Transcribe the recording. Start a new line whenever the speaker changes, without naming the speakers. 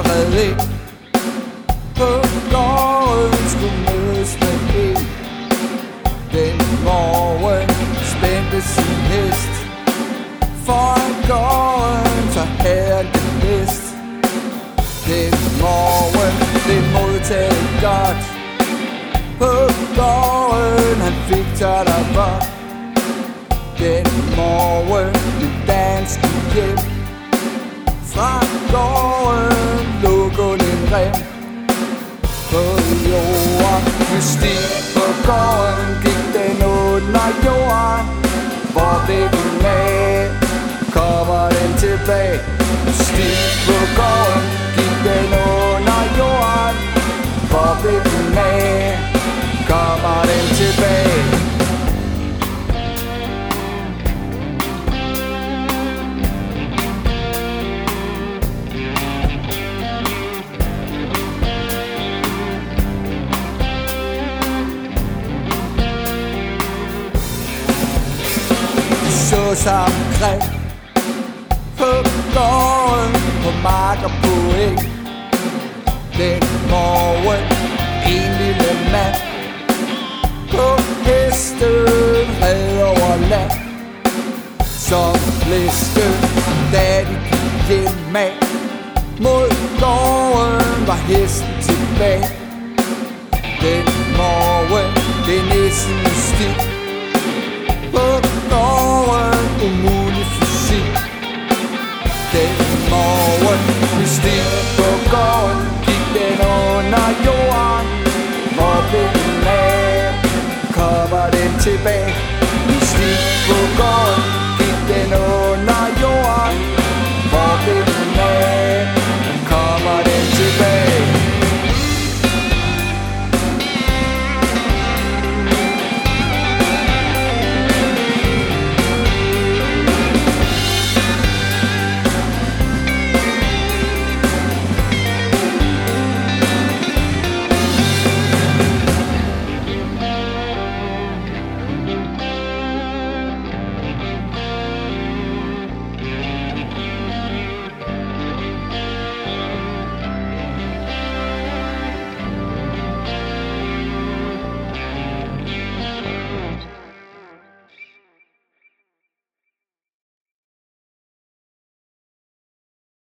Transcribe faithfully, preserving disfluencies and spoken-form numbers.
red ind. På gården skulle mødes med en. Den morgen spændte sin hest. Foran gården så havde han det bedst. Den morgen blev modtaget godt. På gården han fik tørt og vådt. Den morgen blev dansk hjem. Fra gården lå kun en rem. På jorden med sti på gården gik den under jorden. Hvor blev den af? Kommer den tilbage? Sti på gården gik den under jorden. Hvor blev den af? Kommer den tilbage? Så sammen greb på gården, på mark og på eng. Den morgen en lille mand på hesten red over land. Som blæste, da de gik hjemad. Mod gården var hesten tilbage. Den morgen blev næsten stiv. På gården umulig fysik. Den morgen vi steg på gården gik den under jorden. Hvor blev den af? Kommer den tilbage? Vi steg på gården